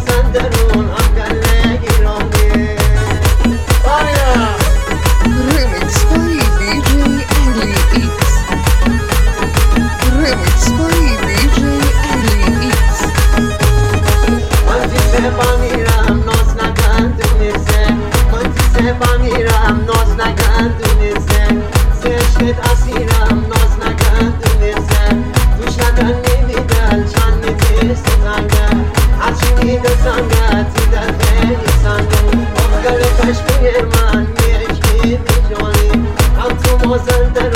سندرون هم گله گیرانه Remix by DJ Ali X. Remix by DJ Ali X. من تیسه با میرم ناز نکن دونیزه من تیسه با میرم ناز نکن دونیزه سشت اسیرم ناز نکن دونیزه دوش نکن نمیدل چند میتیز زنگه هرچی میده زنگه تیده خیلی سنگه آخر پشت بیر من یکی میجانی هم تو مازنده